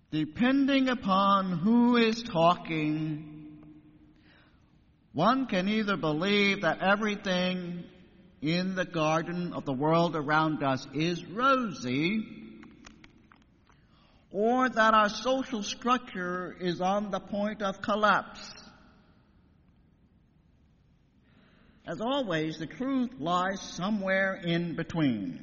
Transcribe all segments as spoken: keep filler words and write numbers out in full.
Depending upon who is talking, one can either believe that everything in the garden of the world around us is rosy, or that our social structure is on the point of collapse. As always, the truth lies somewhere in between.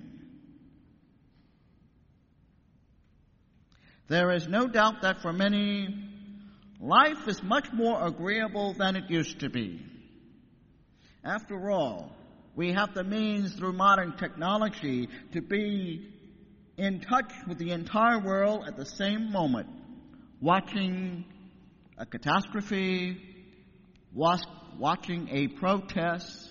There is no doubt that for many, life is much more agreeable than it used to be. After all, we have the means through modern technology to be in touch with the entire world at the same moment, watching a catastrophe, watching a protest.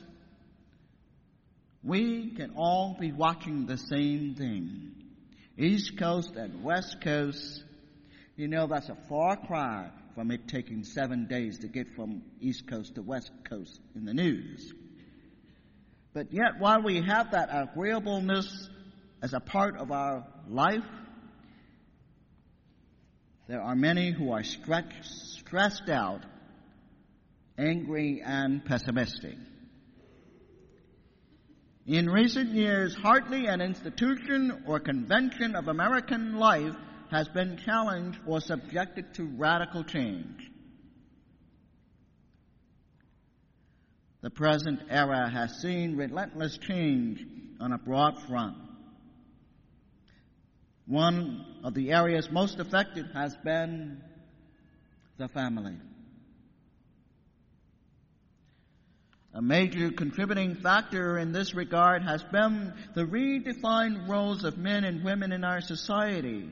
We can all be watching the same thing. East Coast and West Coast, you know, that's a far cry from it taking seven days to get from East Coast to West Coast in the news. But yet, while we have that agreeableness as a part of our life, there are many who are stretched, stressed out, angry, and pessimistic. In recent years, hardly an institution or convention of American life has been challenged or subjected to radical change. The present era has seen relentless change on a broad front. One of the areas most affected has been the family. A major contributing factor in this regard has been the redefined roles of men and women in our society.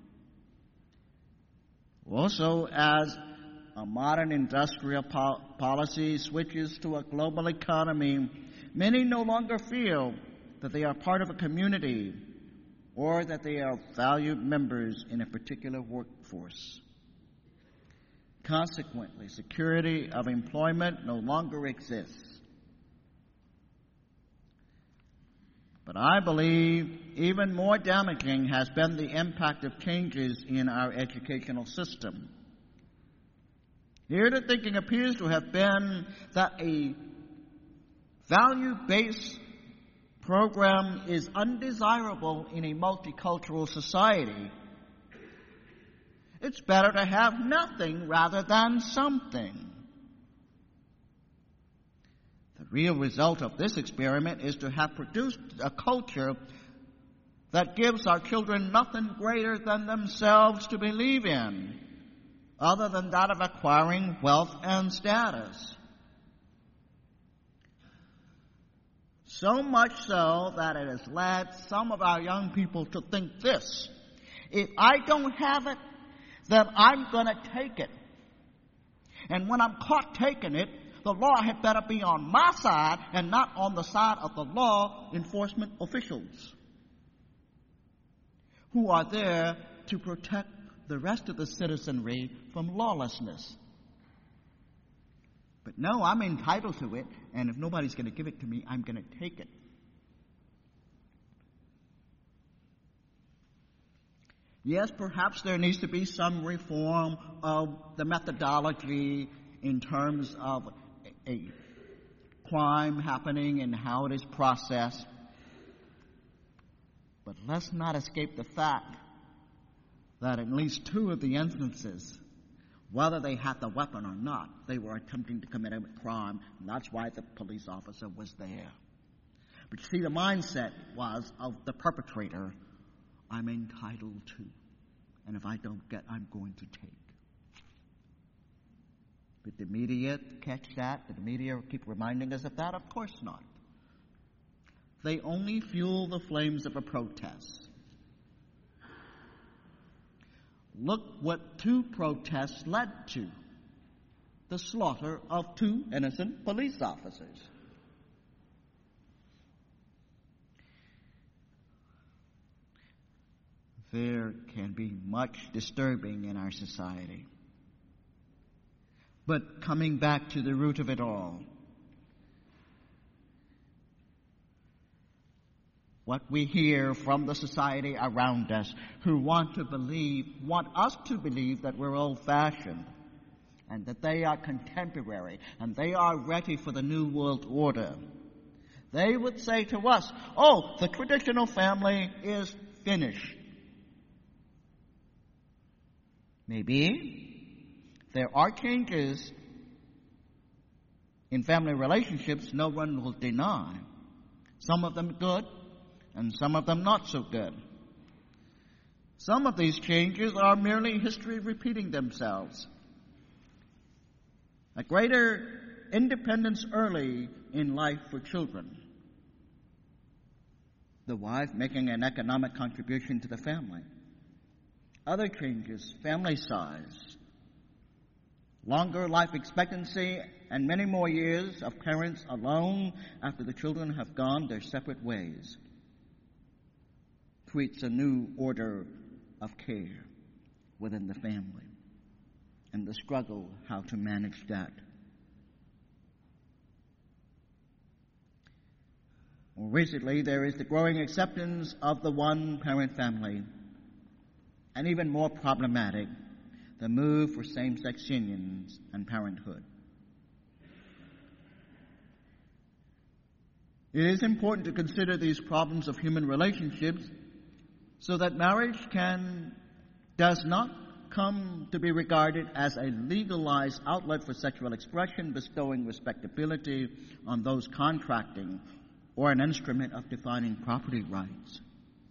Also, as a modern industrial po- policy switches to a global economy, many no longer feel that they are part of a community or that they are valued members in a particular workforce. Consequently, security of employment no longer exists. But I believe even more damaging has been the impact of changes in our educational system. Here the thinking appears to have been that a value-based program is undesirable in a multicultural society. It's better to have nothing rather than something. The real result of this experiment is to have produced a culture that gives our children nothing greater than themselves to believe in, other than that of acquiring wealth and status. So much so that it has led some of our young people to think this: if I don't have it, then I'm going to take it. And when I'm caught taking it, the law had better be on my side and not on the side of the law enforcement officials who are there to protect the rest of the citizenry from lawlessness. But no, I'm entitled to it, and if nobody's going to give it to me, I'm going to take it. Yes, perhaps there needs to be some reform of the methodology in terms of a crime happening and how it is processed. But let's not escape the fact that at least two of the instances, whether they had the weapon or not, they were attempting to commit a crime, and that's why the police officer was there. But see, the mindset was of the perpetrator, I'm entitled to, and if I don't get, I'm going to take. Did the media catch that? Did the media keep reminding us of that? Of course not. They only fuel the flames of a protest. Look what two protests led to: the slaughter of two innocent police officers. There can be much disturbing in our society. But coming back to the root of it all, what we hear from the society around us, who want to believe, want us to believe that we're old-fashioned and that they are contemporary and they are ready for the New World Order. They would say to us, oh, the traditional family is finished. Maybe there are changes in family relationships no one will deny. Some of them good, and some of them not so good. Some of these changes are merely history repeating themselves. A greater independence early in life for children. The wife making an economic contribution to the family. Other changes, family size, longer life expectancy, and many more years of parents alone after the children have gone their separate ways. Creates a new order of care within the family and the struggle how to manage that. More recently, there is the growing acceptance of the one-parent family, and even more problematic, the move for same-sex unions and parenthood. It is important to consider these problems of human relationships so that marriage can, does not come to be regarded as a legalized outlet for sexual expression, bestowing respectability on those contracting, or an instrument of defining property rights.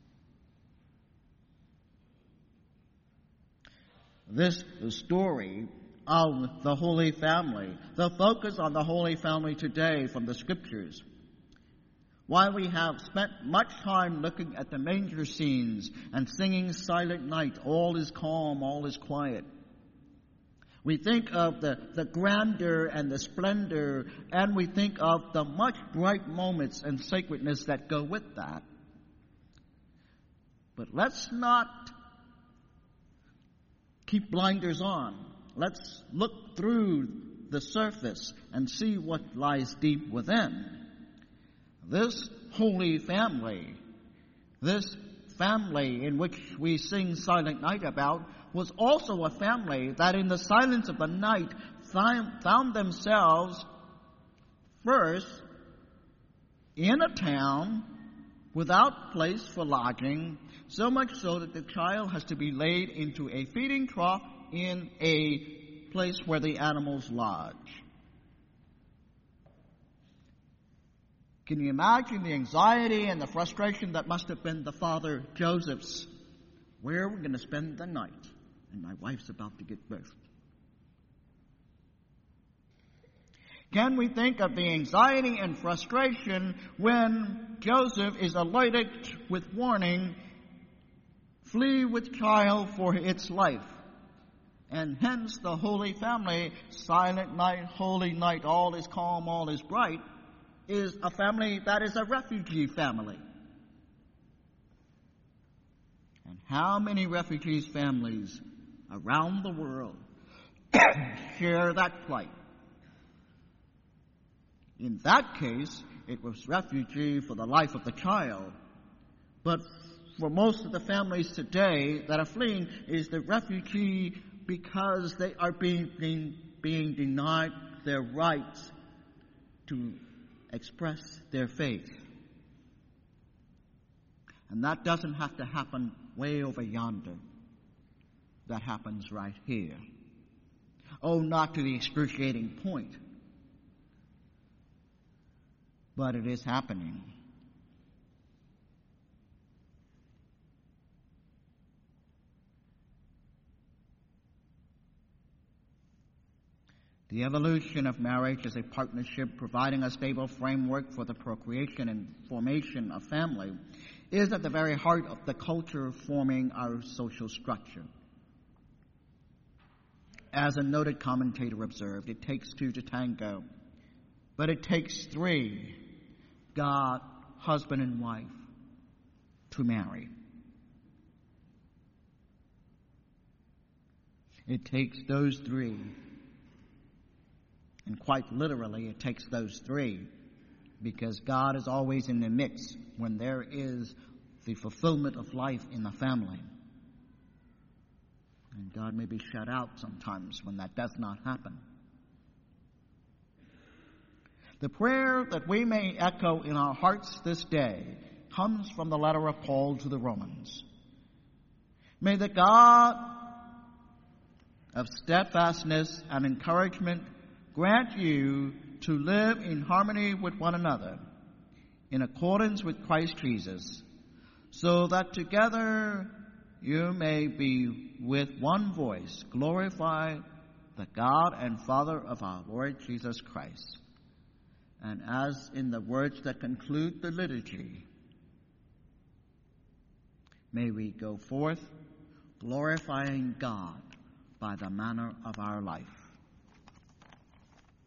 This story of the Holy Family, the focus on the Holy Family today from the Scriptures. While we have spent much time looking at the manger scenes and singing Silent Night, all is calm, all is quiet. We think of the, the grandeur and the splendor, and we think of the much bright moments and sacredness that go with that. But let's not keep blinders on. Let's look through the surface and see what lies deep within. This Holy Family, this family in which we sing Silent Night about, was also a family that in the silence of the night found themselves first in a town without place for lodging, so much so that the child has to be laid into a feeding trough in a place where the animals lodge. Can you imagine the anxiety and the frustration that must have been the father Joseph's? Where are we going to spend the night? And my wife's about to give birth. Can we think of the anxiety and frustration when Joseph is alerted with warning, flee with child for its life? And hence the Holy Family, Silent Night, Holy Night, all is calm, all is bright, is a family that is a refugee family. And how many refugees families around the world share that plight? In that case, it was refugee for the life of the child. But for most of the families today that are fleeing, is the refugee because they are being, being, being denied their rights to express their faith. And that doesn't have to happen way over yonder. That happens right here. Oh, not to the excruciating point, but it is happening. The evolution of marriage as a partnership providing a stable framework for the procreation and formation of family is at the very heart of the culture forming our social structure. As a noted commentator observed, it takes two to tango, but it takes three, God, husband and wife, to marry. It takes those three. And quite literally, it takes those three because God is always in the mix when there is the fulfillment of life in the family. And God may be shut out sometimes when that does not happen. The prayer that we may echo in our hearts this day comes from the letter of Paul to the Romans. May the God of steadfastness and encouragement grant you to live in harmony with one another, in accordance with Christ Jesus, so that together you may be with one voice glorify the God and Father of our Lord Jesus Christ. And as in the words that conclude the liturgy, may we go forth glorifying God by the manner of our life.